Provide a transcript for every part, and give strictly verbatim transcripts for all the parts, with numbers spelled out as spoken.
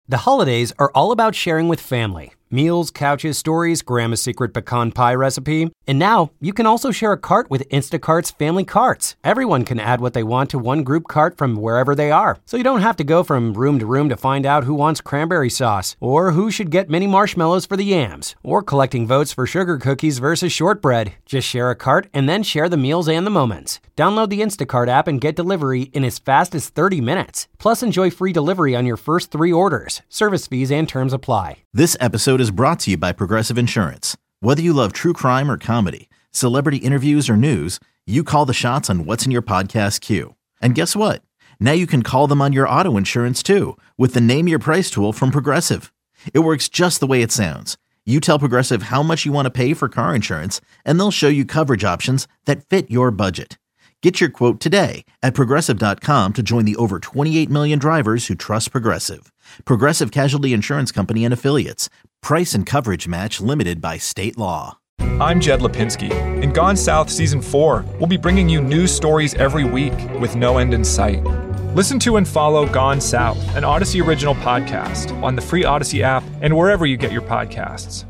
The holidays are all about sharing with family. Meals, couches, stories, Grandma's secret pecan pie recipe. And now, you can also share a cart with Instacart's Family Carts. Everyone can add what they want to one group cart from wherever they are. So you don't have to go from room to room to find out who wants cranberry sauce, or who should get mini marshmallows for the yams, or collecting votes for sugar cookies versus shortbread. Just share a cart and then share the meals and the moments. Download the Instacart app and get delivery in as fast as thirty minutes. Plus, enjoy free delivery on your first three orders. Service fees and terms apply. This episode is brought to you by Progressive Insurance. Whether you love true crime or comedy, celebrity interviews or news, you call the shots on what's in your podcast queue. And guess what? Now you can call them on your auto insurance too with the Name Your Price tool from Progressive. It works just the way it sounds. You tell Progressive how much you want to pay for car insurance, and they'll show you coverage options that fit your budget. Get your quote today at Progressive dot com to join the over twenty-eight million drivers who trust Progressive. Progressive Casualty Insurance Company and Affiliates. Price and coverage match limited by state law. I'm Jed Lipinski. In Gone South Season four, we'll be bringing you news stories every week with no end in sight. Listen to and follow Gone South, an Odyssey original podcast on the free Odyssey app and wherever you get your podcasts.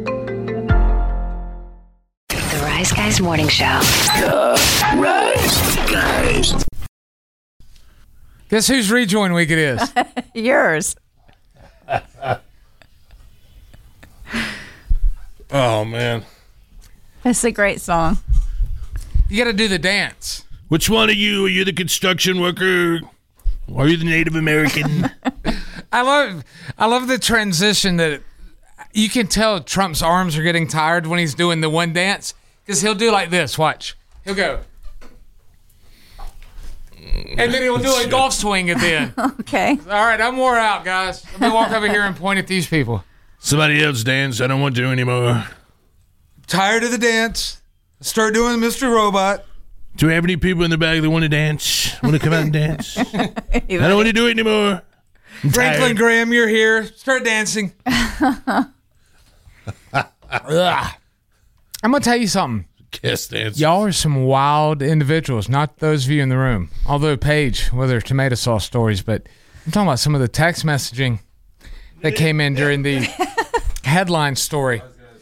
The Rise Guys Morning Show. The Rise Guys. Guess whose rejoin week it is? Yours. Oh, man. That's a great song. You got to do the dance. Which one of you? Are you the construction worker? Or are you the Native American? I love I love the transition that you can tell Trump's arms are getting tired when he's doing the one dance, because he'll do like this. Watch. He'll go. And then he'll do a golf swing at the end. Okay. All right, I'm wore out, guys. Let me walk over here and point at these people. Somebody else dance. I don't want to anymore. Tired of the dance. Start doing Mister Robot. Do we have any people in the back that want to dance? Want to come out and dance? I don't want to do it anymore. I'm Franklin tired. Graham, you're here. Start dancing. Ugh. I'm going to tell you something. Guest dance. Y'all are some wild individuals, not those of you in the room. Although, Paige, well, they're tomato sauce stories, but I'm talking about some of the text messaging that came in during the headline story.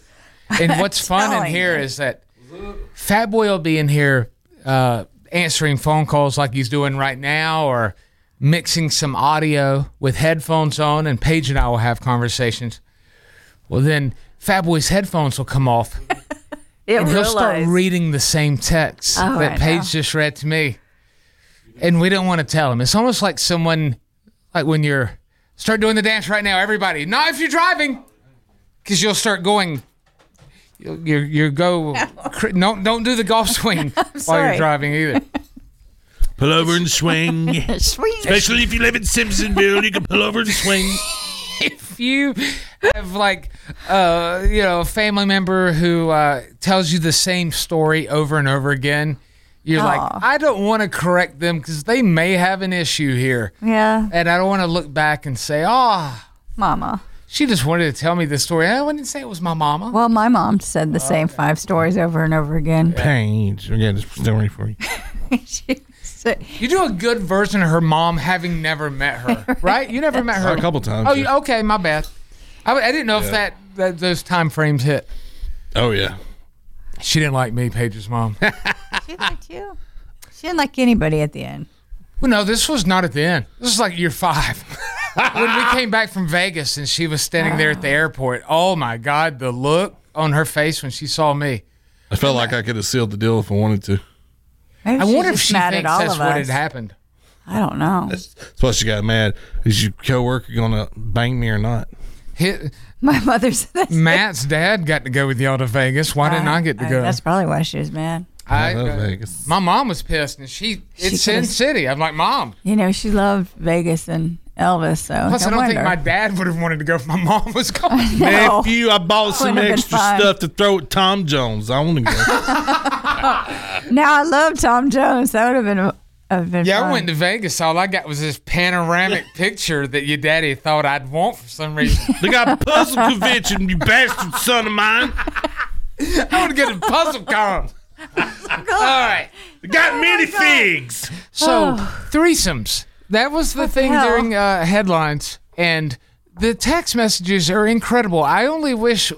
And what's fun in here is that Fat Boy will be in here uh, answering phone calls like he's doing right now, or mixing some audio with headphones on, and Paige and I will have conversations. Well, then Fat Boy's headphones will come off, and he'll start reading the same text oh, that I Paige know. just read to me. And we don't want to tell him. It's almost like someone, like when you're, start doing the dance right now, everybody. Not if you're driving, because you'll start going, you you you go, no. don't, don't do the golf swing while sorry. you're driving either. Pull over and swing. Swing. Especially if you live in Simpsonville, you can pull over and swing. If you have, like, uh, you know, a family member who uh, tells you the same story over and over again, you're Aw. like, I don't want to correct them because they may have an issue here. Yeah. And I don't want to look back and say, oh, Mama. she just wanted to tell me this story. I wouldn't say it was my mama. Well, my mom said the same five stories over and over again. Paige, I got a story for you. She said, You do a good version of her mom having never met her, right? You never met her. A couple times. Oh, yeah. you, okay, my bad. I, I didn't know if Yeah. that, that those time frames hit. Oh, yeah. She didn't like me, Paige's mom. she liked you. She didn't like anybody at the end. Well, no, this was not at the end. This was like year five. When we came back from Vegas and she was standing there at the airport, oh, my God, the look on her face when she saw me. I felt like I could have sealed the deal if I wanted to. Maybe I she's wonder if just she mad thinks at all that's of what us. had happened. I don't know. That's, that's why she got mad. Is your coworker going to bang me or not? Hit, My mother said that. Matt's dad got to go with y'all to Vegas. Why didn't I get to I- go? That's probably why she was mad. I I, love uh, Vegas. My mom was pissed, and she, it's She Sin could've- City. I'm like, Mom. You know, she loved Vegas and Elvis, so Plus, no I don't think wonder. my dad would have wanted to go if my mom was gone. No. Nephew, I bought some Wouldn't have been extra fun. stuff to throw at Tom Jones. I want to go. Now I love Tom Jones. That would have been, a, have been Yeah, fun. I went to Vegas. All I got was this panoramic picture that your daddy thought I'd want for some reason. They got puzzle convention, you bastard son of mine. I want to get a puzzle con. All right. They got mini figs. So, threesomes. That was the What the thing hell? during uh, headlines. And the text messages are incredible. I only wish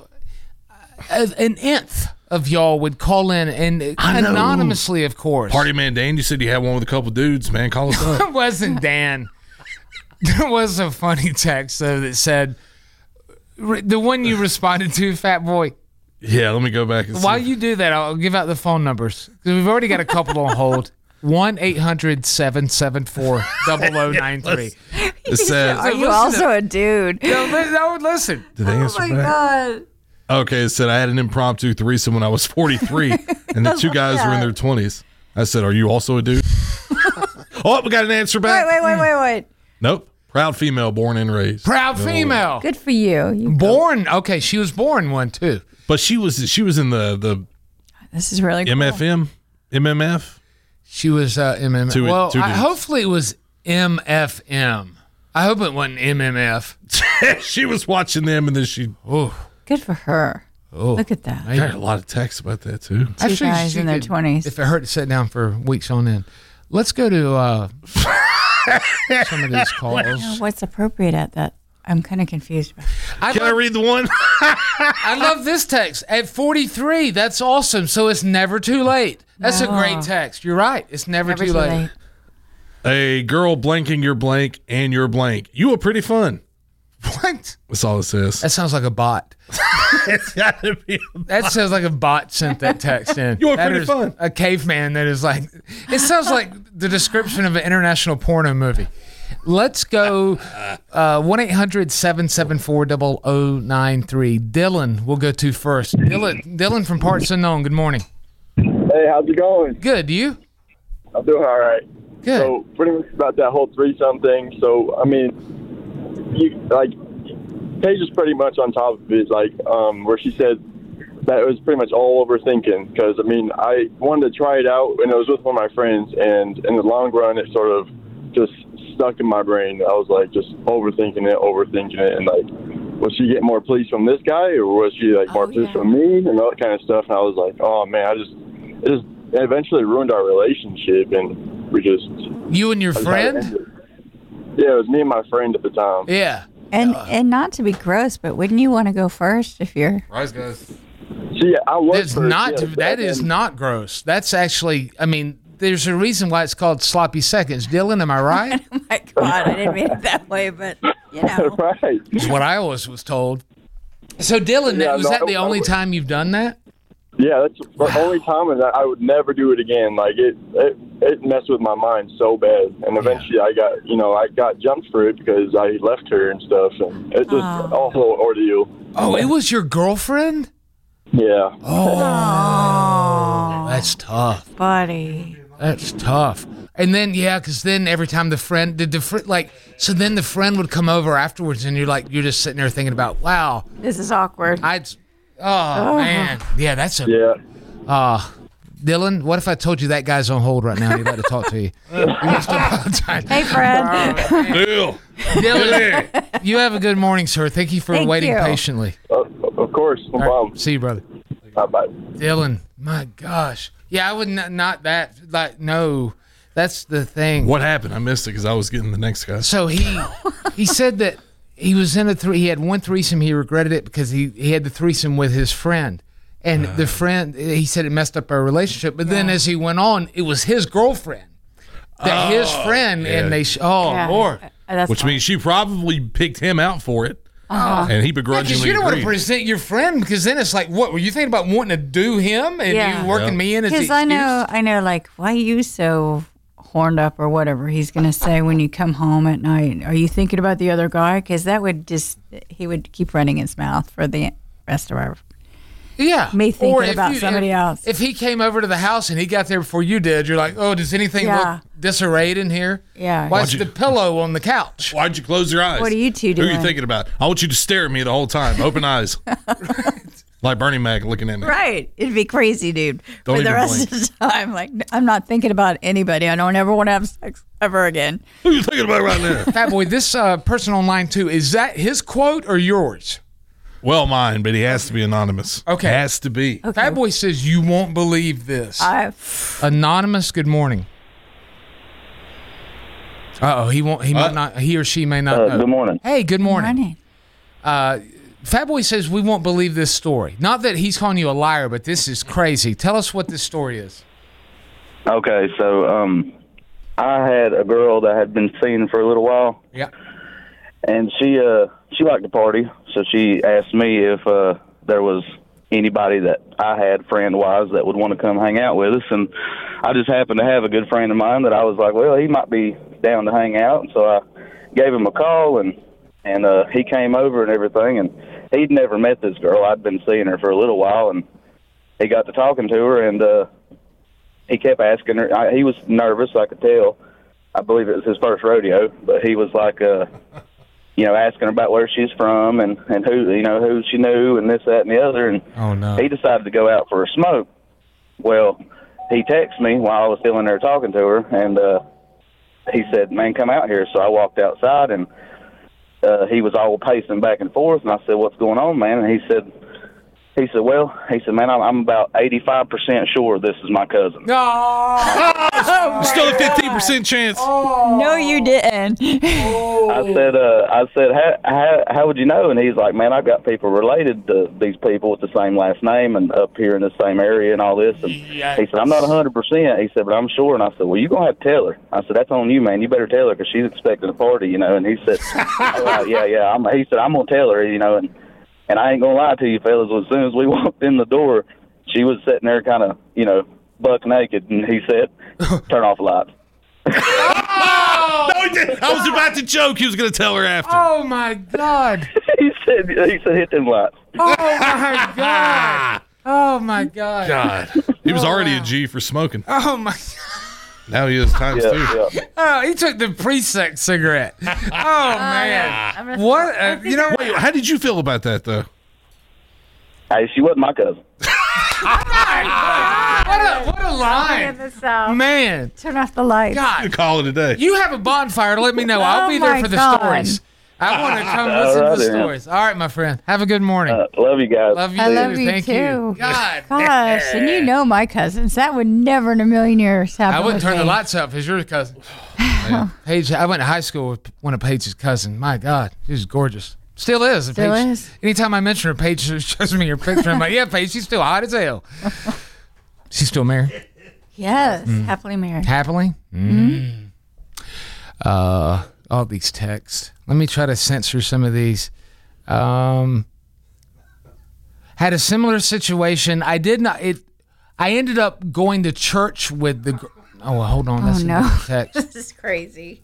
an nth of y'all would call in and anonymously, of course. Party Man Dan, you said you had one with a couple dudes, man. Call us up. It wasn't Dan. There was a funny text, though, that said, the one you responded to, Fat Boy. Yeah, let me go back and see. While you do that, I'll give out the phone numbers, because we've already got a couple on hold. one eight hundred seven seven four zero zero nine three. It says, Are you also a dude? No, no, listen. Did they answer Oh my back? God. Okay, it said I had an impromptu threesome when I was forty-three, and the two guys were in their twenties. I said, "Are you also a dude?" Oh, we got an answer back. Wait, wait, wait, wait, wait. Nope. Proud female, born and raised. Proud No. female. Good for you. you Born. Okay, she was born one, too. But she was she was in the the This is really cool. M F M, M M F. She was uh, M M F. Two- well, two I, dudes. hopefully it was M F M. I hope it wasn't M M F. She was watching them, and then she. Oh, Good for her. oh. Look at that. I got a lot of texts about that too. I Two figured guys she in their could- twenties. If it hurt to sit down for weeks on end. Let's go to uh, some of these calls. What's appropriate at that? I'm kind of confused. About I, Can I love, read the one? I love this text. At forty-three, that's awesome. So it's never too late. That's a No. great text. You're right. It's never, Never too, too late. late. A girl blanking your blank and your blank. You were pretty fun. What? That's all it says. That sounds like a bot. It's gotta be. That sounds like a bot sent that text in. You were That pretty is fun. A caveman that is like, it sounds like the description of an international porno movie. Let's go uh, one eight hundred seven seven four zero zero nine three. Dylan, we'll go to first. Dylan, Dylan from Parts Unknown, good morning. Hey, how's it going? Good, you? I'm doing all right. Good. So, pretty much about that whole threesome thing. So, I mean, you like Paige is pretty much on top of it. Like, um, where she said that it was pretty much all overthinking. Because I mean, I wanted to try it out, and it was with one of my friends. And in the long run, it sort of just stuck in my brain. I was like, just overthinking it, overthinking it, and like, was she getting more pleas from this guy, or was she like more Oh, pleas yeah. from me, and all that kind of stuff? And I was like, oh man, I just it just it eventually ruined our relationship, and we just You and your I just had to friend? end it. Yeah, it was me and my friend at the time. Yeah. And and not to be gross, but wouldn't you want to go first if you're? Rise, guys. See, I was That's first, not, yeah, but that is then- not gross. That's actually, I mean, there's a reason why it's called sloppy seconds. Dylan, am I right? Oh my God, I didn't mean it that way, but you know. right. Is what I always was told. So, Dylan, Yeah, was no, that the I- only I- time you've done that? Yeah, that's the only time, and I would never do it again. Like it, it, it messed with my mind so bad, and eventually I got, you know, I got jumped for it because I left her and stuff, and it just Oh. a whole ordeal. Oh, it was your girlfriend? Yeah. Oh, That's tough. buddy. That's tough. And then, yeah, because then every time the friend, did the friend, like, so then the friend would come over afterwards, and you're like, you're just sitting there thinking about, wow, This is awkward. I'd, oh, man. Yeah, that's a, Yeah. uh, Dylan, what if I told you that guy's on hold right now and he'd like to talk to you? You must apologize. Hey, Fred. Bill. Dylan, you have a good morning, sir. Thank you for Thank waiting you. patiently. Uh, of course, no All right, problem. see you, brother. Bye bye. Dylan, my gosh. Yeah, I would not, not that, like, no. That's the thing. What happened? I missed it because I was getting the next guy. So he he said that he was in a three. He had one threesome. He regretted it because he, he had the threesome with his friend, and the friend, he said it messed up our relationship. But then as he went on, it was his girlfriend that his friend, yeah. and they sh- oh Yeah. Lord. Uh, That's Which fine. means she probably picked him out for it, Uh-huh. and he Because begrudgingly you don't want to agreed. present your friend, because then it's like, what were you thinking about wanting to do him and Yeah. you working Yeah. me in as the Because I know, excuse? I know, like, why are you so horned up or whatever he's going to say when you come home at night? Are you thinking about the other guy? Because that would just, he would keep running his mouth for the rest of our. Yeah. Me thinking Or if about somebody if, else. If he came over to the house and he got there before you did, you're like, oh, does anything Yeah. look disarrayed in here? Yeah. Why's Why'd you- the pillow on the couch? Why'd you close your eyes? What are you two Who are doing? you thinking about? I want you to stare at me the whole time. Open eyes. Like Bernie Mac looking at me. Right. It'd be crazy, dude. Don't for the even rest blink. of the time. Like, I'm not thinking about anybody. I don't ever want to have sex ever again. Who are you thinking about right now? Fat Boy, this uh, person on line two, is that his quote or yours? Well, mine, but he has to be anonymous. Okay. Has to be. Okay. Fat Boy says, you won't believe this. I, Anonymous, good morning. Uh oh, he won't. He Uh, might not. He or she may not Uh, know. good morning. Hey, good morning. Morning. Uh, Fat Boy says we won't believe this story. Not that he's calling you a liar, but this is crazy. Tell us what this story is. Okay, so um, I had a girl that I had been seeing for a little while. Yeah. And she uh, she liked to party, so she asked me if uh, there was anybody that I had friend-wise that would want to come hang out with us. And I just happened to have a good friend of mine that I was like, well, he might be down to hang out. And so I gave him a call, and, and uh, he came over and everything. And he'd never met this girl. I'd been seeing her for a little while, and he got to talking to her, and uh, he kept asking her. I, he was nervous, I could tell. I believe it was his first rodeo, but he was like, uh, you know, asking her about where she's from and, and who, you know, who she knew and this, that, and the other. And oh, no. He decided to go out for a smoke. Well, he texted me while I was still in there talking to her, and uh, he said, man, come out here. So I walked outside, and uh, he was all pacing back and forth, and I said, what's going on, man? And he said, he said, well, he said, man, I'm, I'm about eighty-five percent sure this is my cousin. Oh, still a fifteen percent chance. Oh. No, you didn't. Oh. I said, uh, I said, how, how, how would you know? And he's like, man, I've got people related to these people with the same last name and up here in the same area and all this. And Yikes. he said, I'm not one hundred percent. He said, but I'm sure. And I said, well, you're going to have to tell her. I said, that's on you, man. You better tell her because she's expecting a party, you know. And he said, all right, yeah, yeah. I'm, he said, I'm going to tell her, you know. And, and I ain't going to lie to you, fellas. As soon as we walked in the door, she was sitting there kind of, you know, buck naked. And he said, turn off the lights. Oh! No, he didn't. I was about to joke. He was going to tell her after. Oh, my God. he said, he said, hit them lights. Oh, my God. Oh, my God. God. He was already a G for smoking. Oh, my God. Now he is times Yeah, two. yeah. Oh, he took the pre-sex cigarette. Oh, man. I'm gonna- What? Uh, you know, Wait, how did you feel about that, though? Hey, she wasn't my cousin. what a, what a In line. the South. Man. Turn off the lights. God. Call it a day. You have a bonfire to let me know. I'll Oh, be there my for the God. stories. I want to come All listen right, to the then. stories. All right, my friend. Have a good morning. Uh, love you guys. Love you. I love too. you Thank too. you. God. Gosh, and you know my cousins. That would never in a million years happen. I wouldn't with turn the me. lights up if you're a cousin. Paige, I went to high school with one of Paige's cousin. My God, she was gorgeous. Still is. Still Paige, is. Anytime I mention her, Paige shows me her picture. I'm like, yeah, Paige, she's still hot as hell. She's still married? Yes, happily married. Happily? Mm. Uh, all these texts. Let me try to censor some of these. Um, had a similar situation. I did not. It. I ended up going to church with the. gr- Oh, well, hold on. Oh, That's no. another text. This is crazy.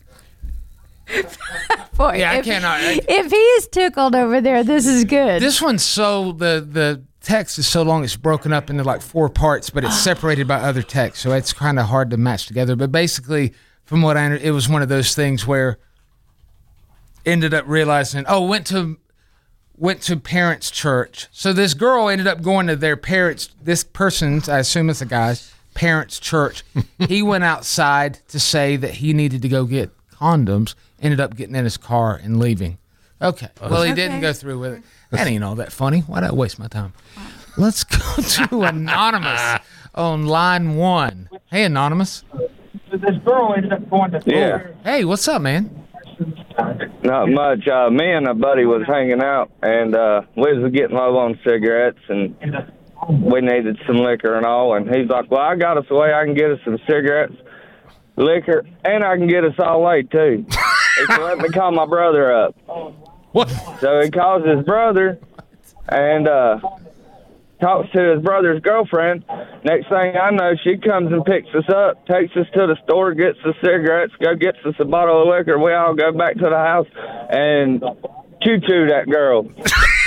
Boy, Yeah, I if, cannot- I- if he's tickled over there, this is good. This one's so the the text is so long it's broken up into like four parts, but it's separated by other text, so it's kind of hard to match together. But basically, from what I under, it was one of those things where ended up realizing, oh, went to went to parents' church. So this girl ended up going to their parents. This person's, I assume it's a guy's parents' church. He went outside to say that he needed to go get condoms. Ended up getting in his car and leaving. Okay. Well, he didn't Okay. go through with it. That ain't all that funny. Why'd I waste my time? Let's go to Anonymous on line one. Hey, Anonymous. This girl ended up going to Yeah. Hey, what's up, man? Not much. Uh, me and a buddy was hanging out, and uh, we was getting low on cigarettes, and we needed some liquor and all. And he's like, well, I got us a way I can get us some cigarettes, liquor, and I can get us all laid, too. He said, let me call my brother up. What? So he calls his brother and uh, talks to his brother's girlfriend. Next thing I know, she comes and picks us up, takes us to the store, gets us cigarettes, go gets us a bottle of liquor. We all go back to the house and choo-choo that girl. What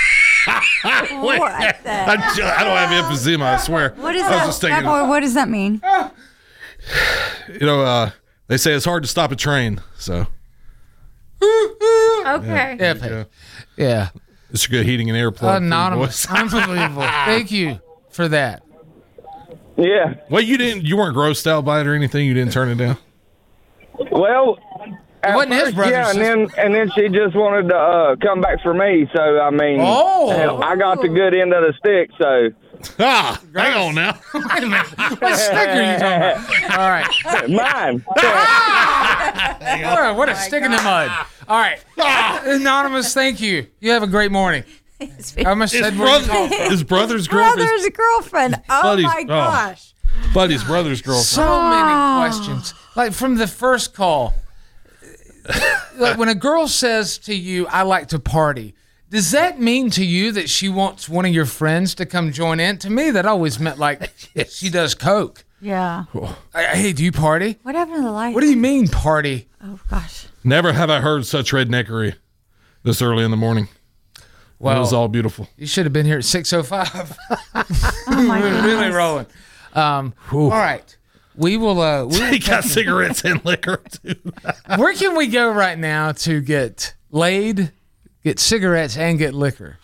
I, the- ju- I don't have emphysema, I swear. What is I was that? just Fat thinking, boy, what does that mean? you know, uh, they say it's hard to stop a train, so Okay. Yeah, Paige. Yeah. it's a good heating and air plug. Anonymous. Unbelievable. Thank you for that. Yeah. Well, you didn't. You weren't grossed out by it or anything. You didn't turn it down. Well, at wasn't his first, brother, yeah, and sister. then and then she just wanted to uh, come back for me. So I mean, Oh. I got the good end of the stick. So Ah, hang on now. Wait a minute. What stick are you talking about? All right. Mine. All right, what a stick in the mud. All right. Anonymous, thank you. You have a great morning. I almost His, said where you brother, called from. his brother's girlfriend. Brother's girlfriend. Oh Buddy's- my gosh. Oh, Buddy's brother's girlfriend. So many questions. Like from the first call. Like when a girl says to you, I like to party, does that mean to you that she wants one of your friends to come join in? To me, that always meant like she does coke. Yeah. Hey, do you party? What happened to the light? What do you mean party? Oh gosh. Never have I heard such redneckery this early in the morning. Well, it was all beautiful. You should have been here at six oh five. Oh my We're goodness. really rolling. Um, all right. We will. Uh, we will He got cigarettes and liquor too. Where can we go right now to get laid, get cigarettes, and get liquor?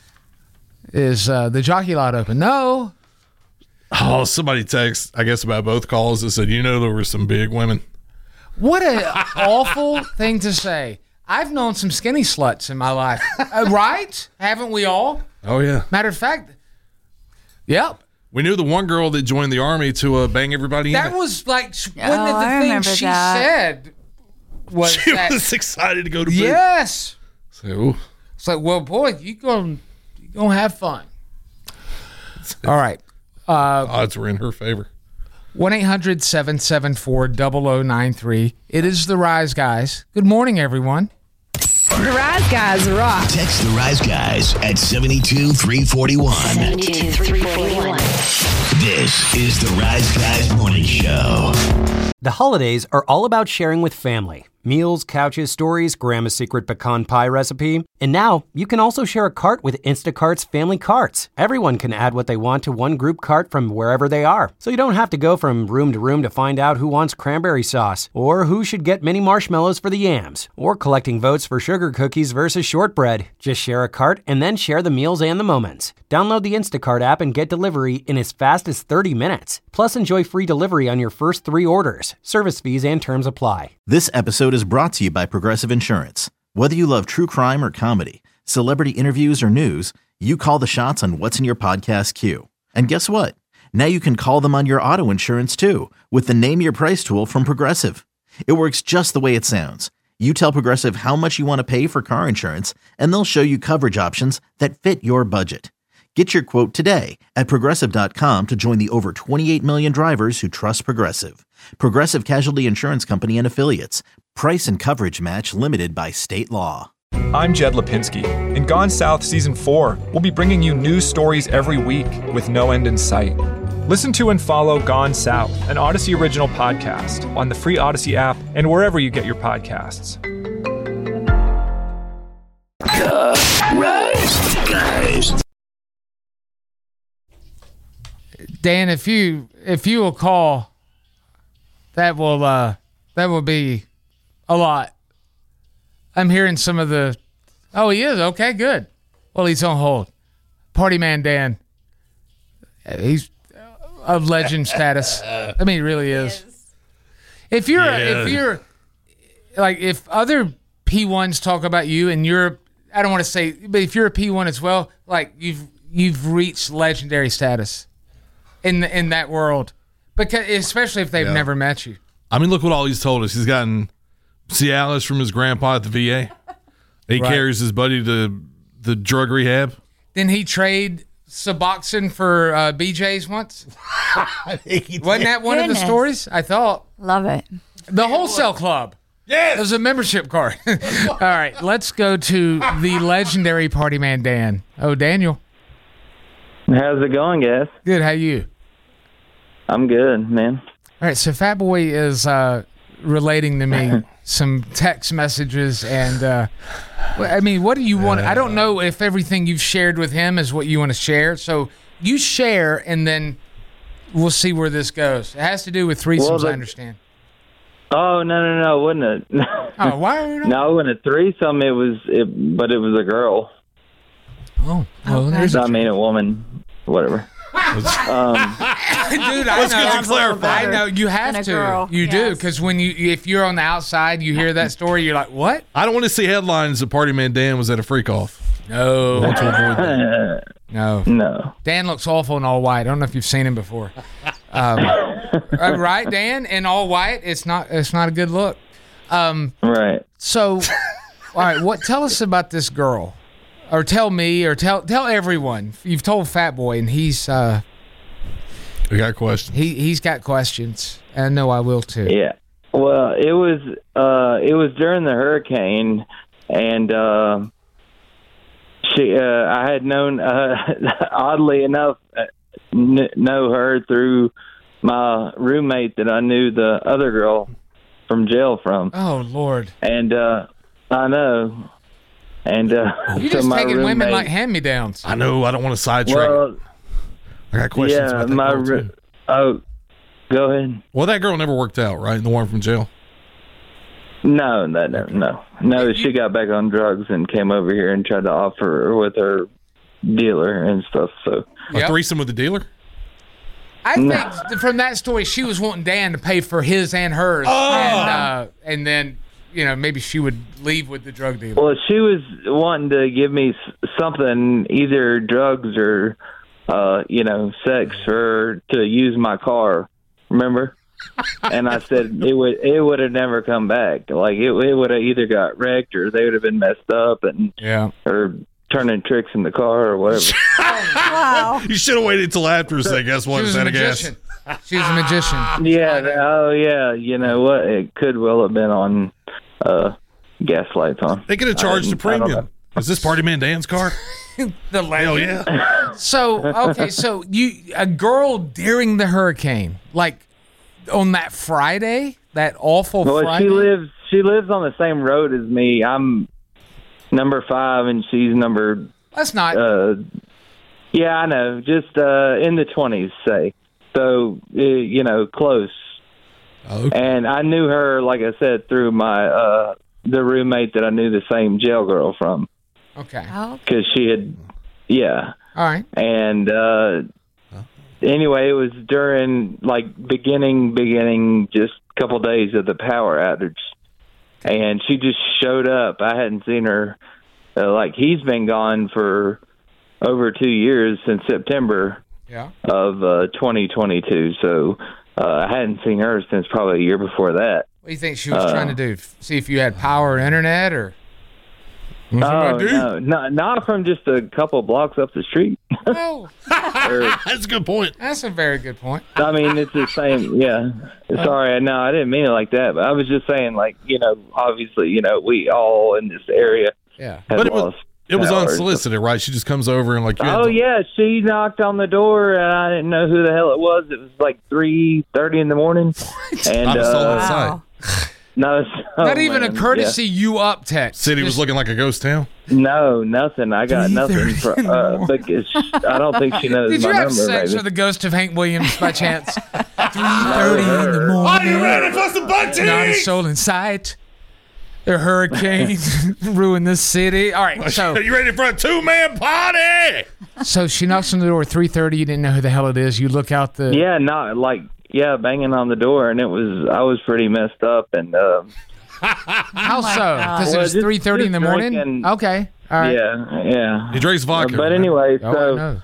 Is uh, the jockey lot open? No. Oh, somebody texted, I guess, about both calls that said, you know, there were some big women. What an awful thing to say. I've known some skinny sluts in my life. Uh, right? Haven't we all? Oh, yeah. Matter of fact, yep. We knew the one girl that joined the army to uh, bang everybody That in. was like Oh, one of the I things remember she that. said was She that. was excited to go to boot. Yes. So, ooh. It's like, well, boy, you gonna you gonna have fun. All right. Uh, odds were in her favor. one eight hundred seven seven four zero zero nine three. It is the Rise Guys. Good morning, everyone. The Rise Guys rock. Text the Rise Guys at seven two three four one. seven two three four one. This is the Rise Guys Morning Show. The holidays are all about sharing with family. Meals, couches, stories, Grandma's secret pecan pie recipe. And now you can also share a cart with Instacart's Family Carts. Everyone can add what they want to one group cart from wherever they are. So you don't have to go from room to room to find out who wants cranberry sauce, or who should get mini marshmallows for the yams, or collecting votes for sugar cookies versus shortbread. Just share a cart and then share the meals and the moments. Download the Instacart app and get delivery in as fast as thirty minutes. Plus, enjoy free delivery on your first three orders. Service fees and terms apply. This episode is brought to you by Progressive Insurance. Whether you love true crime or comedy, celebrity interviews or news, you call the shots on what's in your podcast queue. And guess what? Now you can call them on your auto insurance too with the Name Your Price tool from Progressive. It works just the way it sounds. You tell Progressive how much you want to pay for car insurance, and they'll show you coverage options that fit your budget. Get your quote today at Progressive dot com to join the over twenty-eight million drivers who trust Progressive. Progressive Casualty Insurance Company and Affiliates. Price and coverage match limited by state law. I'm Jed Lipinski. In Gone South Season four, we'll be bringing you news stories every week with no end in sight. Listen to and follow Gone South, an Odyssey original podcast, on the free Odyssey app and wherever you get your podcasts. The Rise Guys. Dan, if you if you will call, that will uh, that will be a lot. I'm hearing some of the. Oh, he is okay. Good. Well, he's on hold. Party man Dan. He's of legend status. I mean, he really is. If you're Yeah. if you're like if other P ones talk about you and you're, I don't want to say, but if you're a P one as well, like you've you've reached legendary status in the, in that world, because especially if they've Yeah. never met you. I mean, look what all he's told us. He's gotten Cialis from his grandpa at the V A. He Right. carries his buddy to the drug rehab. Didn't he trade Suboxone for uh, B J's once? Wasn't that one of the Goodness. stories? I thought. Love it. The Wholesale Club. Yes. It was a membership card. All right, let's go to the legendary party man, Dan. Oh, Daniel. How's it going, guys? Good, how you? I'm good, man. All right, so Fat Boy is uh, relating to me some text messages, and uh, well, I mean, what do you want? I don't know if everything you've shared with him is what you want to share. So you share, and then we'll see where this goes. It has to do with threesomes, Well, the- I understand. Oh, no, no, no, it wasn't a... Oh, why are you not? No, it wasn't a threesome, it was, it, but it was a girl. Oh, well, Okay. there's I a mean, a woman, whatever. um, Dude, I Let's know. get you clarified. I know you have Than a to. girl, You do yes. because when you if you're on the outside, you hear that story. You're like, what? I don't want to see headlines that Party Man Dan was at a freak off. No, I want to avoid that. no, No. Dan looks awful in all white. I don't know if you've seen him before. Um, uh, right, Dan, in all white, it's not it's not a good look. Um, Right. so, all right, what? Tell us about this girl, or tell me, or tell tell everyone. You've told Fat Boy, and he's uh, We got questions. he he's got questions, and I know I will too. Yeah. Well, it was uh, it was during the hurricane, and uh, she uh, I had known uh, oddly enough uh, kn- know her through my roommate that I knew the other girl from jail from, Oh Lord, and uh, I know, and uh, you're so just my taking women roommate- like hand me downs. I know. I don't want to sidetrack. Well, I got questions yeah, about that my girl, ro- too. oh, go ahead. Well, that girl never worked out, right? The one from jail. No, no, no, no, no. She got back on drugs and came over here and tried to offer her with her dealer and stuff. So A Yep. threesome with the dealer? I think from that story, she was wanting Dan to pay for his and hers, and uh, and then you know maybe she would leave with the drug dealer. well, she was wanting to give me s- something, either drugs or, uh, you know, sex for her to use my car. Remember? And I said it would it would have never come back. Like it it would have either got wrecked or they would have been messed up and Yeah. or turning tricks in the car or whatever. Wow. You should have waited until after to say, guess what? She was a Instead of gas. magician. She was a magician. Yeah. th- Oh, yeah. You know what? It could well have been on uh, gas lights on. They could have charged I- a I don't premium. Is this Party Man Dan's car? The Hell legend. yeah. So okay, so you a girl during the hurricane, like on that Friday, that awful Well, Friday. she lives. She lives on the same road as me. I'm number five, and she's number. That's not. Uh, yeah, I know. Just uh, in the twenties, say. So uh, you know, close. Okay. And I knew her, like I said, through my uh, the roommate that I knew the same jail girl from, okay. Oh, because she had, yeah. All right. And uh, anyway, it was during like beginning, beginning, just a couple days of the power outage, and she just showed up. I hadn't seen her. Uh, like he's been gone for over two years since September Yeah. of uh, twenty twenty-two. So uh, I hadn't seen her since probably a year before that. What do you think she was Uh, trying to do? F- See if you had power or internet, or Oh, I do? no, not, not from just a couple blocks up the street. oh, Or, That's a good point. that's a very good point. I mean, it's the same. Yeah. Sorry, no, I didn't mean it like that. But I was just saying, like, you know, obviously, you know, we all in this area Yeah. have But it was, lost it was power. unsolicited, right? She just comes over and like, you had Oh to- yeah, she knocked on the door, and I didn't know who the hell it was. It was like three thirty in the morning, and I was uh, on site. wow. no, oh, Not even man, a courtesy you up text. City was Just- looking like a ghost town. yeah. No, nothing. I got nothing. For, uh, because I don't think she knows Did my you have number. sex Maybe. with the ghost of Hank Williams by chance? Three thirty in the morning. for some butt Not a soul in sight. The hurricane ruined the city. All right, so you ready for a two man party? so she knocks on the door at three thirty. You didn't know who the hell it is. You look out the. Yeah, not like yeah, banging on the door, and it was I was pretty messed up, and uh, How my so? God. Because it Well, was just- three thirty in the just morning. drinking. Okay. All right. yeah, yeah. He drinks vodka. But remember? anyway, Oh, I so. know.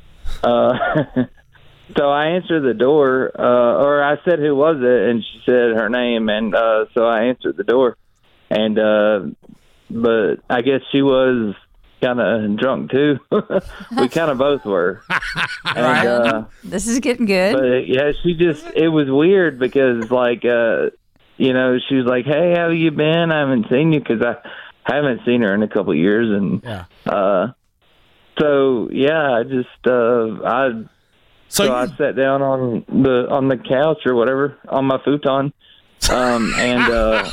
Uh, so I answered the door, uh, or I said, "Who was it?" And she said her name, and uh, so I answered the door, and uh, but I guess she was kind of drunk too. We kind of both were, and uh, This is getting good. but yeah, she just it was weird because like uh, you know she was like, "Hey, how you been? I haven't seen you because I haven't seen her in a couple of years," and Yeah. uh, so yeah, I just uh, I. So, So I you, sat down on the on the couch or whatever on my futon, um, and uh,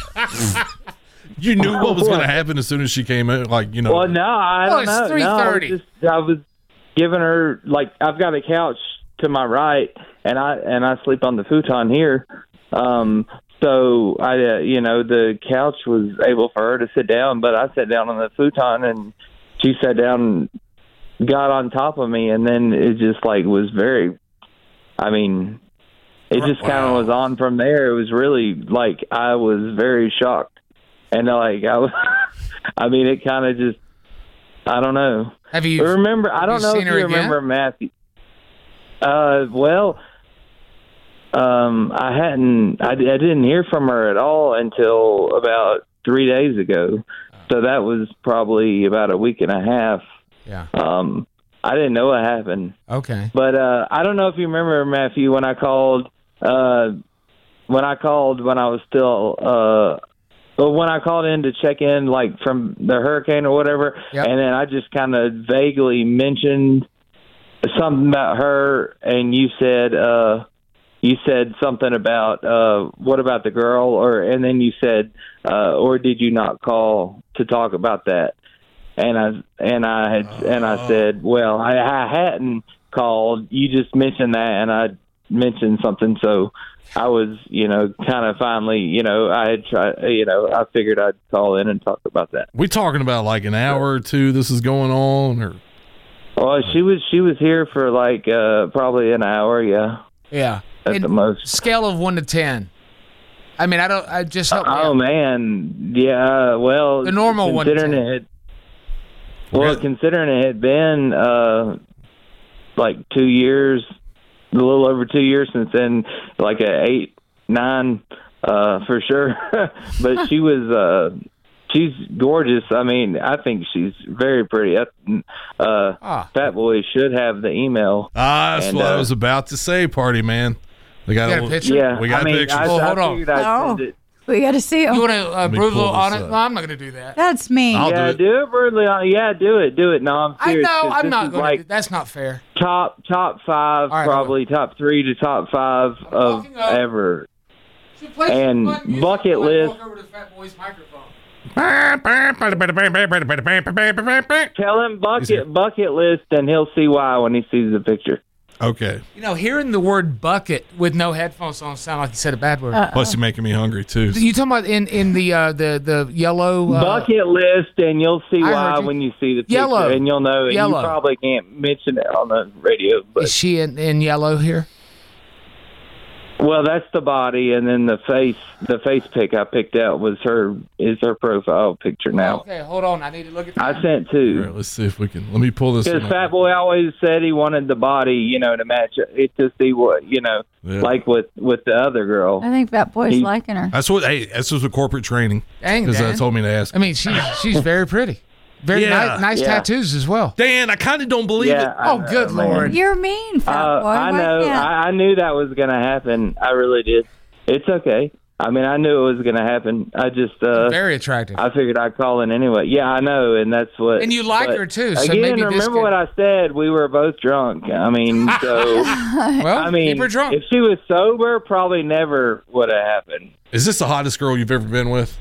you knew what was going to happen as soon as she came in. Like, you know. well, no, I Well, don't it's know. three No, I was thirty. just I was giving her like I've got a couch to my right, and I and I sleep on the futon here. Um, so I, uh, you know, the couch was able for her to sit down, but I sat down on the futon, and she sat down and got on top of me, and then it just like was very I mean, it just kind of was on from there. It was really like I was very shocked, and like I was, I mean, it kind of just, I don't know. Have you remember? I don't you know seen if her you again? remember Matthew. Uh, well, um, I hadn't, I, I didn't hear from her at all until about three days ago. So that was probably about a week and a half. Yeah. Um, I didn't know what happened. Okay. But uh, I don't know if you remember, Matthew, when I called, uh, when I called when I was still, uh, well, when I called in to check in, like from the hurricane or whatever, Yep. and then I just kind of vaguely mentioned something about her, and you said, uh, you said something about uh, what about the girl, or and then you said, uh, or did you not call to talk about that? And I and I had and I said, well, I, I hadn't called. You just mentioned that, and I mentioned something, so I was, you know, kind of finally, you know, I had tried, you know, I figured I'd call in and talk about that. We talking about like an hour or two this is going on, or? Well, she was she was here for like uh, probably an hour, yeah. Yeah. At And the most. Scale of one to ten. I mean, I don't. I just help. Oh man, yeah. Well, The normal one to considering ten. it. Well, considering it had been uh, like two years, a little over two years since then, like a eight, nine uh, for sure. But she was, uh, she's gorgeous. I mean, I think she's very pretty. Uh, Ah. Fat Boy should have the email. Ah, that's And, what I uh, was about to say, party man. We got, You got a picture? Yeah, We got I mean, pictures. I, Oh, I hold on. figured I'd Oh. send it. We got to see him. You want to uh, Let me brood a pull little on this it? up. No, I'm not going to do that. That's me. I'll Yeah, do it. do it brutally on. Yeah, do it, do it. No, I'm I serious. know. 'cause I'm this not is going like to. That's not fair. top top five, All right, probably top three to top five of walking up. ever. So play some And fun music bucket while I list. walk over to Fat Boy's microphone. Tell him bucket bucket list, and he'll see why when he sees the picture. Okay. You know, hearing the word bucket with no headphones on sound like you said a bad word. Uh, Plus, you're making me hungry too. You talking about in in the uh, the the yellow uh, Bucket list, and you'll see I why heard you. when you see the picture, Yellow. and you'll know. And Yellow. you probably can't mention it on the radio, but Is she in, in yellow here? well, that's the body, and then the face. The face pic I picked out was her. Is her profile picture now? Okay, hold on. I need to look at that. I sent All two. right, let's see if we can. Let me pull this. Because one Fat up. Boy always said he wanted the body, you know, to match it to see what, you know, Yeah. like with with the other girl. I think Fat Boy's He- liking her. That's what. Hey, that's just a corporate training. Dang, Because Dan. they told me to ask. I mean, she's she's very pretty. Very Yeah. ni- nice Yeah. tattoos as well. Dan, I kind of don't believe Yeah, it. I Oh, know, good man. Lord. You're mean, Fat Uh, Boy. I Why know. can't- I, I knew that was going to happen. I really did. It's okay. I mean, I knew it was going to happen. I just, uh, Very attractive. I figued I'd call in anyway. Yeah, I know, and that's what. And you like but her, too, so Again, maybe this remember could- what I said? We were both drunk. I mean, so well, I mean, keep her drunk. if she was sober, probably never would have happened. Is this the hottest girl you've ever been with?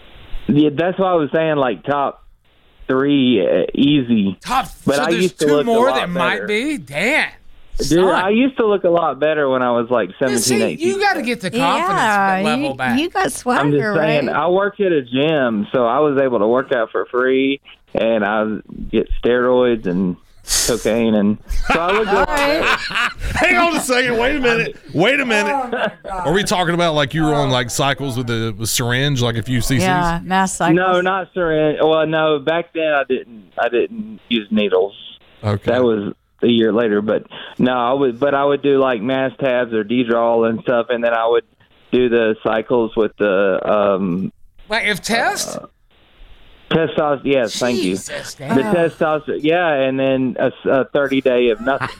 Yeah, that's why I was saying like top three, uh, easy. Top. But so I there's used to two look a more lot that might better. be. Damn. Dude, Son. I used to look a lot better when I was like seventeen, See, eighteen. you got to get the confidence yeah, level you, back. you got I'm swagger, just saying, right? I worked at a gym, so I was able to work out for free, and I was- get steroids and cocaine, and so I looked a All lot right. better. Hang on a second. Wait a minute. Wait a minute. Are we talking about like you were on like cycles with the with syringe, like a few cc's? Yeah, mass cycles. No, not syringe. Well, no, back then I didn't. I didn't use needles. Okay. That was a year later, but no, I would. But I would do like mass tabs or D-Drol and stuff, and then I would do the cycles with the um, Like if test. testosterone. Yes, thank you. Jesus, The Dan. testosterone, yeah, and then a, a thirty day of nothing.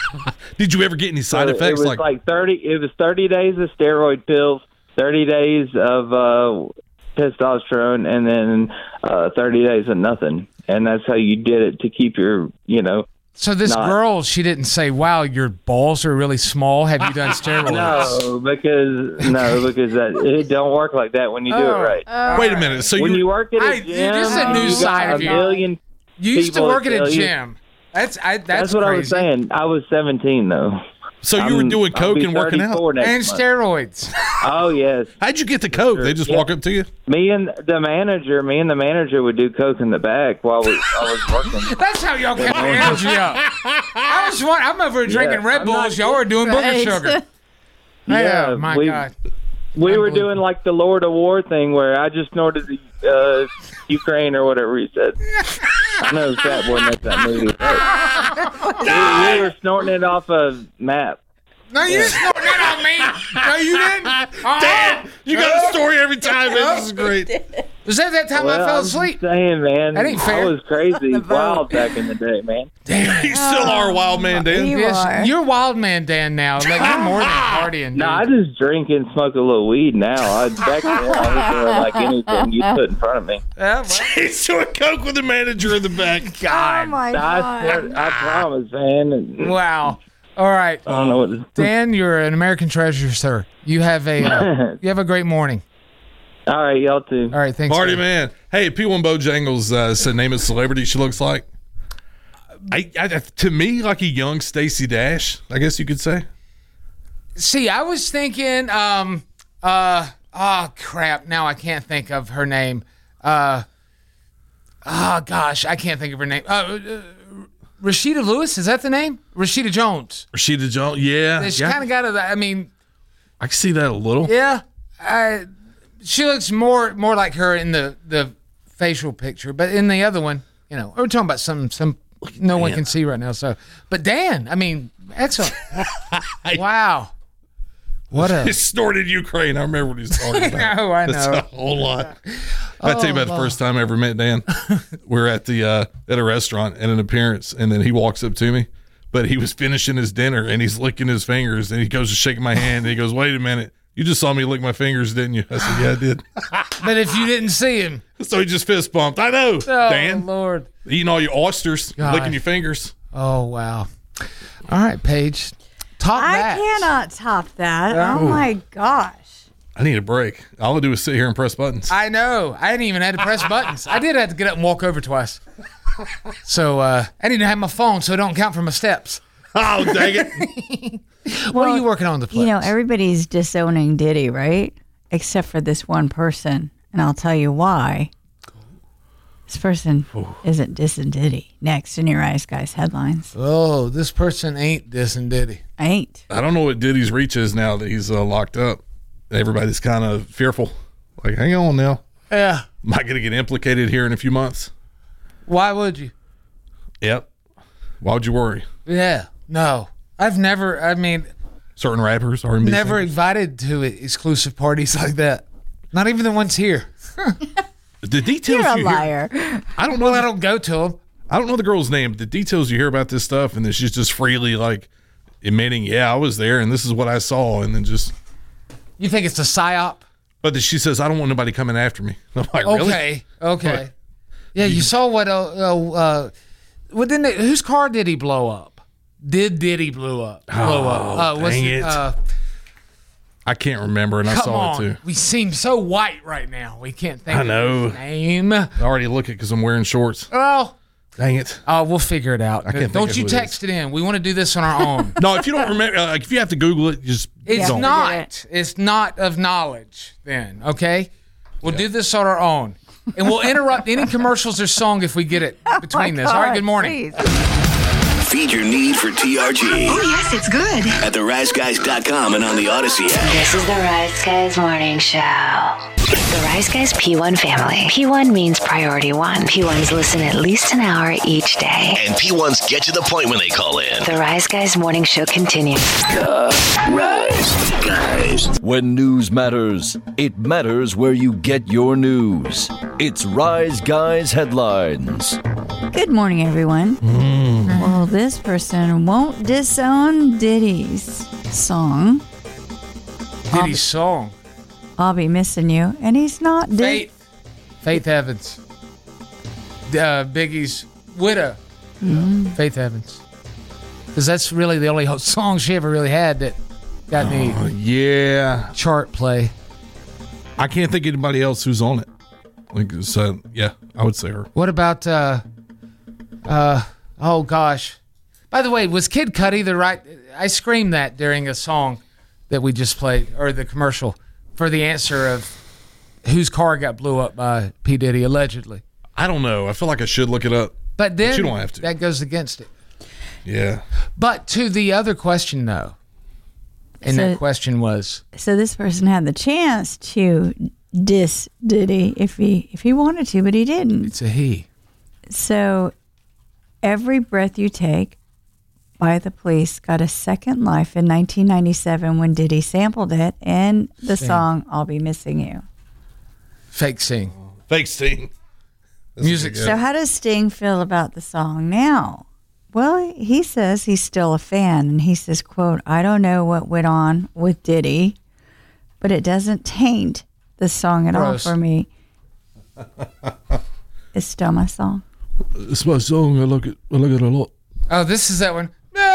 Did you ever get any side So effects? It was Like, like, thirty. It was thirty days of steroid pills, thirty days of uh, testosterone, and then uh, thirty days of nothing. And that's how you did it to keep your, you know. So this not- girl, she didn't say, "Wow, your balls are really small. Have you done steroids?" No, because no, because that it don't work like that when you do it Oh. right. wait a minute. So when you you work at a I- gym, this is a new you side got of a you. million. You used to people work at a tell you- gym. That's I, that's, That's what crazy. I was saying. I was seventeen though. So you were I'm- doing I'll coke be and working out? thirty-four next And month. steroids. Oh yes. How'd you get the coke? They just Yeah. walk up to you? Me and the manager, me and the manager would do coke in the back while we I was working. That's how y'all kept the energy up. I was one, I'm over here drinking Yeah, Red I'm Bulls. not- Y'all are doing Right. booger sugar. Yeah, oh, my we- God. We were doing like the Lord of War thing where I just snorted the uh, Ukraine or whatever he said. I know Fat Boy makes that movie. we, we were snorting it off a map. No, you didn't snort that on me. No, you didn't. Uh-uh. Damn, you got a story every time, man. This is great. Was that that time Well, I fell I'm just asleep? saying, man, That ain't fair. I was crazy wild back in the day, man. You still are a wild man, Dan. You Yes, are. you're wild man Dan now. Like you're more than partying. No, I dude. just drink and smoke a little weed now. I, back then, I was doing like anything you put in front of me. Yeah, well, He's doing coke with the manager in the back. Oh God. my I, God. swear, I promise, man. And Wow. All right, I don't know what to Dan, you're an American treasure, sir. You have a uh, you have a great morning. All right, y'all too. All right, thanks. Party Dan. man. Hey, P one Bojangles uh, said name a celebrity she looks like. I, I to me like a young Stacey Dash, I guess you could say. See, I was thinking, um, uh, oh crap! Now I can't think of her name. Uh, oh gosh, I can't think of her name. Uh, uh, Rashida Lewis, is that the name? Rashida Jones. Rashida Jones, yeah, She yeah. kind of got a. I mean, I can see that a little. yeah, I, she looks more more like her in the the facial picture, but in the other one, you know, we're talking about some some no one can see right now. So, but Dan, I mean, excellent. Wow, what a He snorted Ukraine. I remember what he's talking about. Oh, I That's know. a whole lot. I tell you about the Oh, first time I ever met Dan. We were at the uh, at a restaurant at an appearance, and then he walks up to me, but he was finishing his dinner and he's licking his fingers, and he goes to shake my hand, and he goes, "Wait a minute, you just saw me lick my fingers, didn't you?" I said, "Yeah, I did." But if you didn't see him, So he just fist bumped. I know, oh Dan, Lord. eating all your oysters, God. licking your fingers. Oh wow. All right, Paige. Top I that. cannot top that. Yeah. Oh my gosh. I need a break. All I do is sit here and press buttons. I know. I didn't even have to press buttons. I did have to get up and walk over twice. So uh, I didn't have my phone, so it don't count for my steps. Oh, dang it. What are you working on the You Plex? know, everybody's disowning Diddy, right? Except for this one person. And I'll tell you why. This person isn't dissing Diddy. Next in your Eyes Guys headlines. Oh, this person ain't dissing Diddy. Ain't. I don't know what Diddy's reach is now that he's uh, locked up. Everybody's kind of fearful. Like, hang on now. Yeah. Am I going to get implicated here in a few months? Why would you? Yep. Why would you worry? Yeah. No. I've never, I mean, Certain rappers, R and B never singers. invited to exclusive parties like that. Not even the ones here. The details You're a you liar. hear, I don't know. Well, I don't go to them. I don't know the girl's name. But the details you hear about this stuff, and then she's just freely like admitting, "Yeah, I was there, and this is what I saw," and then just. You think it's a psyop? But then she says, "I don't want nobody coming after me." I'm like, really? Okay. Okay. What? Yeah, you saw what, uh, uh, uh well, didn't they, whose car did he blow up? Did Diddy blow up? Blow Oh, up. Uh, what's dang the- it. Uh, I can't remember, and I come saw on. it too. We seem so white right now. We can't think I know. of his name. I already look it because I'm wearing shorts. Oh, Dang it. oh, we'll figure it out. I can't think Don't of you who it text it, in. We want to do this on our own. No, if you don't remember, uh, like if you have to Google it, just It's don't. not. It's not of knowledge then, okay? We'll do this on our own. And we'll interrupt any commercials or song if we get it between this. All right, good morning. Feed your need for T R G Oh, yes, it's good. at the rise guys dot com and on the Odyssey app. This is the Rise Guys Morning Show. The Rise Guys P one family. P one means priority one. P ones listen at least an hour each day. And P ones get to the point when they call in. The Rise Guys Morning Show continues. The Rise Guys. When news matters, it matters where you get your news. It's Rise Guys Headlines. Good morning, everyone. Well, this person won't disown Diddy's song. Diddy's song. I'll be missing you. And he's not Diddy. Faith. Faith Evans. Uh, Biggie's widow. Mm. Faith Evans. Because that's really the only song she ever really had that got any Oh, yeah. chart play. I can't think of anybody else who's on it. Like, so yeah, I would say her. What about, uh, uh, oh gosh. By the way, was Kid Cudi the right, I screamed that during a song that we just played, or the commercial, for the answer of whose car got blew up by P. Diddy, allegedly. I don't know. I feel like I should look it up. But then but you don't have to. That goes against it. Yeah. But to the other question, though, and So- that question was, So this person had the chance to diss Diddy if he if he wanted to, but he didn't. it's a he. So Every Breath You Take by The Police got a second life in nineteen ninety-seven when Diddy sampled it in the Sing. song I'll Be Missing You. Fake sing. Fake sing. That's Music. So how does Sting feel about the song now? Well, he says he's still a fan, and he says, quote, I don't know what went on with Diddy, but it doesn't taint the song at Gross. all for me. It's still my song. It's my song. I look at I look at it a lot. Oh, this is that one.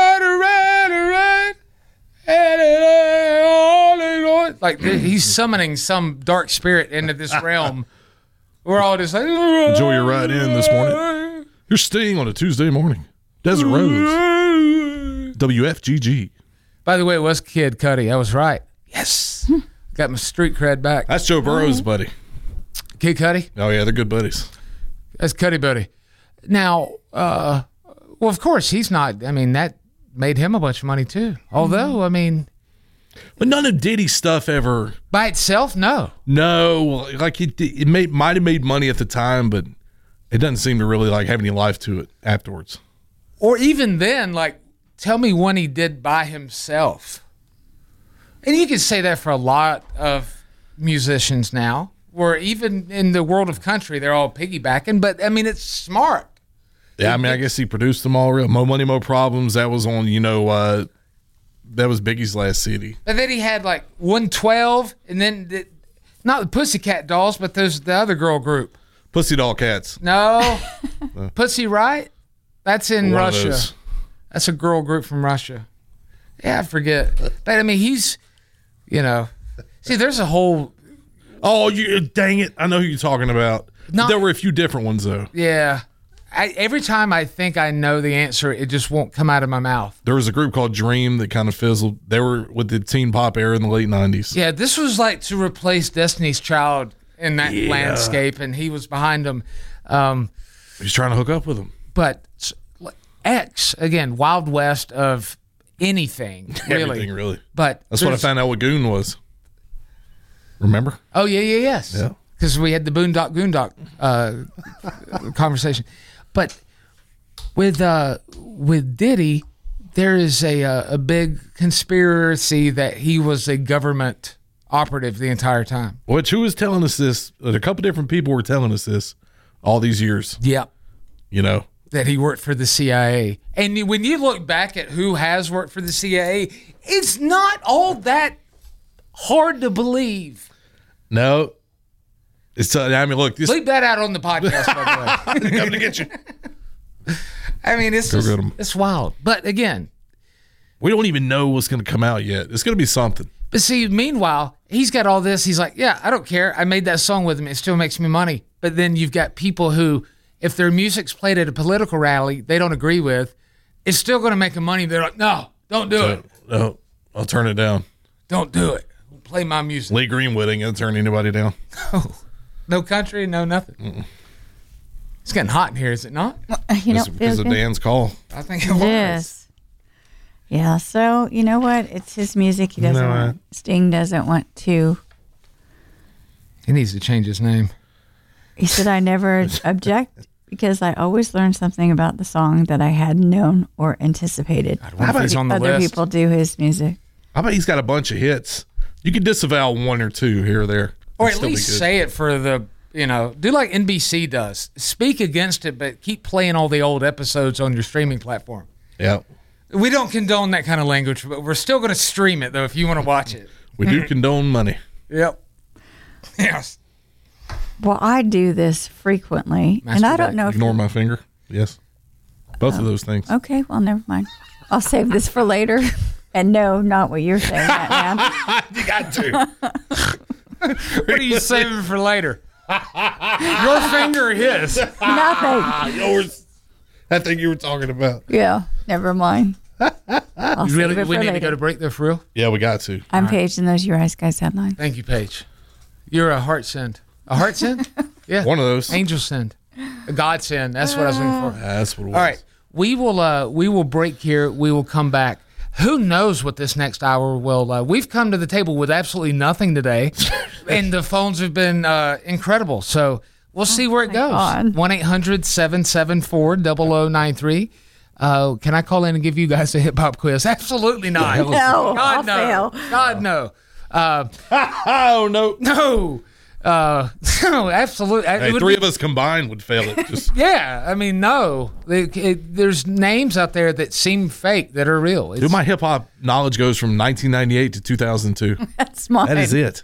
Like he's summoning some dark spirit into this realm. We're all just like, Enjoy your ride in this morning. You're staying on a Tuesday morning. Desert Roads. W F G G. By the way, it was Kid Cudi. I was right. Yes. Got my street cred back. That's Joe Burrow's buddy. Kid Cudi? Oh, yeah, they're good buddies. That's Cudi Buddy. Now, uh, well, of course, he's not. I mean, that made him a bunch of money, too. Although, I mean. But none of Diddy's stuff ever. By itself, no. No. Like, it, it made, might have made money at the time, but it doesn't seem to really, like, have any life to it afterwards. Or even then, like, tell me one he did by himself. And you can say that for a lot of musicians now, where even in the world of country, they're all piggybacking. But, I mean, it's smart. Yeah, I mean, I guess he produced them all real. Mo Money, Mo Problems. That was on, you know, uh, that was Biggie's last C D. But then he had, like, one twelve, and then, the, not the Pussycat Dolls, but there's the other girl group. Pussy Doll Cats. No. Pussy Riot? That's in One of Russia. those. That's a girl group from Russia. Yeah, I forget. But I mean, he's, you know, see, there's a whole. Oh, you dang it! I know who you're talking about. Not- there were a few different ones though. Yeah. I, every time I think I know the answer, it just won't come out of my mouth. There was a group called Dream that kind of fizzled. They were with the teen pop era in the late nineties. Yeah, this was like to replace Destiny's Child in that Yeah. landscape, and he was behind them. Um, He's trying to hook up with them. but X, again, Wild West of anything, really. Everything, really. But That's what I there's- found out what Goon was. Remember? Oh, yeah, yeah, yes. Yeah. Because we had the Boondock Goondock uh, conversation. But with uh, with Diddy, there is a, a, a big conspiracy that he was a government operative the entire time. Which, who was telling us this? A couple different people were telling us this all these years. Yep. You know? That he worked for the C I A. And when you look back at who has worked for the C I A, it's not all that hard to believe. No. It's, uh, I mean, look. This, Leave that out on the podcast, by the way. Coming to get you. I mean, it's Go just, get 'em. it's wild. But again, we don't even know what's going to come out yet. It's going to be something. but see, meanwhile, he's got all this. He's like, yeah, I don't care. I made that song with him. It still makes me money. But then you've got people who, if their music's played at a political rally they don't agree with, it's still going to make them money. They're like, no, don't do So, it. no, I'll turn it down. Don't do it. Play my music. Lee Greenwood ain't going to turn anybody down. No country, no nothing. Mm-mm. It's getting hot in here, is it not? You know, It's because of Dan's call. I think it was. Yes. Yeah, so you know what? It's his music. He doesn't No, I- want, Sting doesn't want to. He needs to change his name. He said, I never object because I always learn something about the song that I hadn't known or anticipated. wonder if he's on the Other list. people do his music. I bet he's got a bunch of hits. You can disavow one or two here or there. Or It'd at still be least good. say it for the, you know, do like N B C does. Speak against it, but keep playing all the old episodes on your streaming platform. Yeah. We don't condone that kind of language, but we're still going to stream it, though, if you want to watch it. We do condone money. Yep. Yes. Well, I do this frequently, and I don't know if Ignore my finger. Yes. Both of those things. Okay, well, never mind. I'll save this for later. And no, not what you're saying right now. You got to. What are you saving for later? Your finger or his? Nothing. Yours. That thing you were talking about. Yeah, never mind. I'll You really, save it we for need to later. go to break there for real? Yeah, we got to. I'm Paige, and those are your Ice Guys headlines. Thank you, Paige. You're a heart send. A heart send? Yeah. One of those. Angel send. A God send. That's what I was looking for. That's what it was. All right. We will uh we will break here. We will come back. Who knows what this next hour will uh, we've come to the table with absolutely nothing today. And the phones have been uh, incredible. So we'll see where it goes. one eight hundred seven seven four zero zero nine three. Uh, can I call in and give you guys a hip hop quiz? Absolutely not. No, I'll God no. fail. God no. Uh, oh no. No. Uh, no, absolutely. Hey, three be, of us combined would fail it. Just yeah, I mean, no. It, it, there's names out there that seem fake that are real. It's, Dude, my hip hop knowledge goes from nineteen ninety-eight to two thousand two. That's mine. That is it.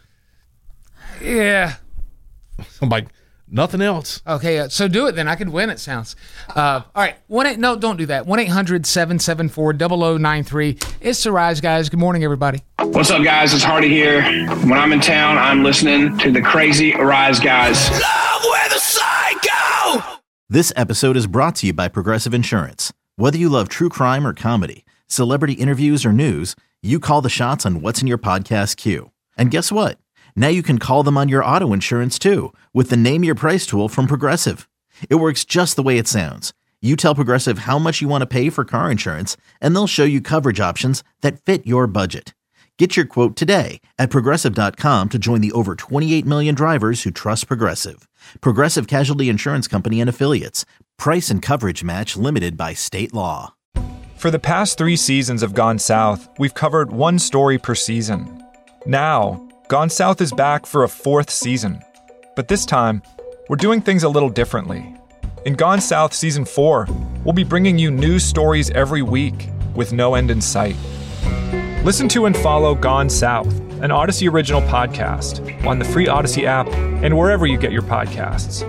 Yeah. I'm like, nothing else. Okay, uh, so do it then. I could win, it sounds. Uh, all right. One eight, no, don't do that. one eight hundred seven seven four zero zero nine three. It's the Rise Guys. Good morning, everybody. What's up, guys? It's Hardy here. When I'm in town, I'm listening to the crazy Rise Guys. Love where the sun go! This episode is brought to you by Progressive Insurance. Whether you love true crime or comedy, celebrity interviews or news, you call the shots on what's in your podcast queue. And guess what? Now you can call them on your auto insurance too with the Name Your Price tool from Progressive. It works just the way it sounds. You tell Progressive how much you want to pay for car insurance, and they'll show you coverage options that fit your budget. Get your quote today at Progressive dot com to join the over twenty-eight million drivers who trust Progressive. Progressive Casualty Insurance Company and Affiliates. Price and coverage match limited by state law. For the past three seasons of Gone South, we've covered one story per season. Now, Gone South is back for a fourth season. But this time, we're doing things a little differently. In Gone South Season four, we'll be bringing you news stories every week with no end in sight. Listen to and follow Gone South, an Odyssey original podcast, on the free Odyssey app and wherever you get your podcasts.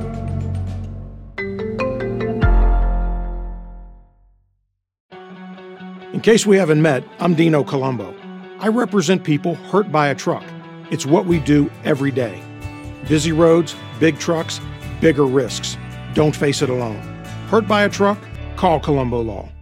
In case we haven't met, I'm Dino Colombo. I represent people hurt by a truck. It's what we do every day. Busy roads, big trucks, bigger risks. Don't face it alone. Hurt by a truck? Call Colombo Law.